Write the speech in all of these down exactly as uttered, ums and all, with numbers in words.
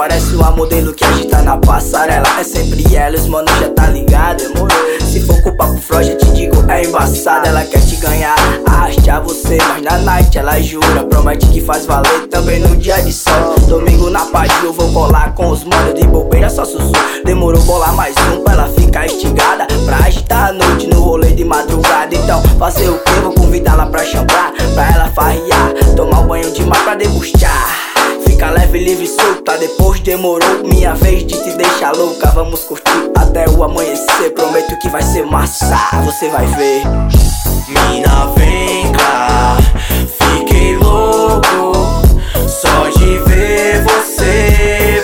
parece uma modelo que agita na passarela. É sempre ela, os mano já tá ligado, demorou. Se for com o papo frouxo, eu te digo, é embaçada. Ela quer te ganhar, arrastar você, mas na night ela jura, promete que faz valer também no dia de sol. Domingo na Padilha eu vou colar com os manos de bobeira, só sussurro. Demorou bolar mais um pra ela ficar estigada, pra agitar a noite no rolê de madrugada. Então fazer o que? Vou convidá-la pra chamar, pra ela farrear, tomar um banho de mar pra degustar. Fica leve, livre e solta, depois demorou minha vez de te deixar louca. Vamos curtir até o amanhecer, prometo que vai ser massa, você vai ver. Mina, vem cá, fiquei louco só de ver você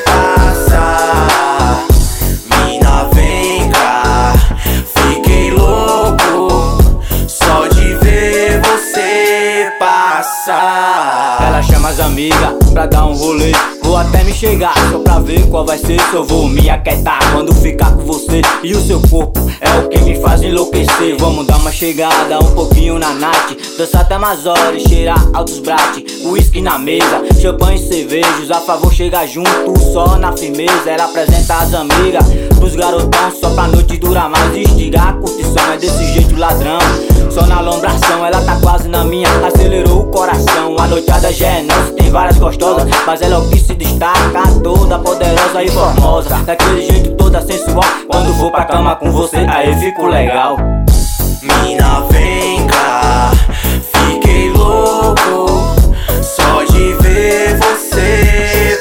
passar. Mina, vem cá, fiquei louco só de ver você passar. Ela chama as amigas pra dar um rolê, vou até me chegar só pra ver qual vai ser. Se eu vou me aquietar quando ficar com você, e o seu corpo é o que me faz enlouquecer. Vamos dar uma chegada um pouquinho na night, dançar até mais horas, cheirar altos brate, whisky na mesa, champanhe e cervejas. A favor chegar junto só na firmeza. Ela apresenta as amigas dos garotão só pra noite durar mais. Instigar a curtição é desse jeito ladrão, só na alombração. Ela tá quase na minha, acelerou o coração. A noitada já é nossa, tem várias gostosas, mas ela é o que se destaca, toda poderosa e formosa, daquele jeito toda sensual. Quando vou pra cama com você, aí fico legal. Mina, vem cá, fiquei louco só de ver você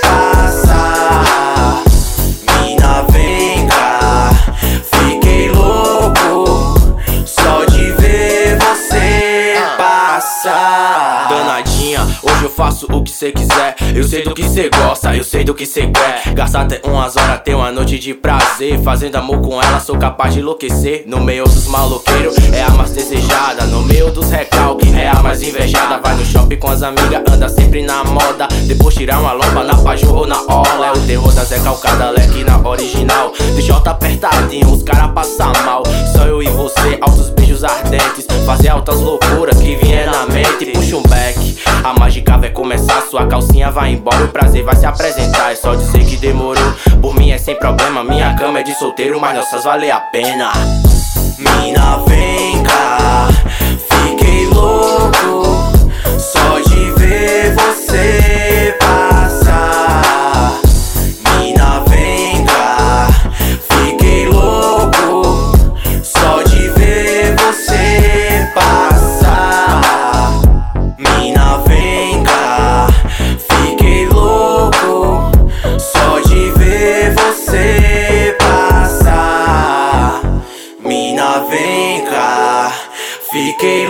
passar. Mina, vem cá, fiquei louco só de ver você passar. Danadinha, hoje eu faço o que cê quiser. Eu sei do que cê gosta, eu sei do que cê quer. Gastar até umas horas, ter uma noite de prazer. Fazendo amor com ela, sou capaz de enlouquecer. No meio dos maloqueiros, é a mais desejada. No meio dos recalques, é a mais invejada. Vai no shopping com as amigas, anda sempre na moda. Depois tirar uma lomba na Pajô ou na Ola. É o terror das recalcadas, leque na original. Deixa tá apertadinho, os cara passam mal. Só eu e você, altos beijos ardentes. Fazer altas loucuras que vier na mente. Puxa um back, a mágica vai começar. Sua calcinha vai embora, o prazer vai se apresentar. É só dizer que demorou, por mim é sem problema. Minha cama é de solteiro, mas nossas vale a pena. Mina, vem cá, fiquei louco só de ver você passar. Mina, vem cá, fiquei louco só de ver você passar. Mina, vem cá, fiquei louco só de ver você passar. Mina, vem cá, fiquei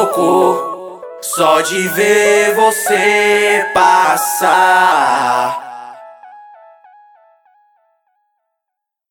louco só de ver você passar.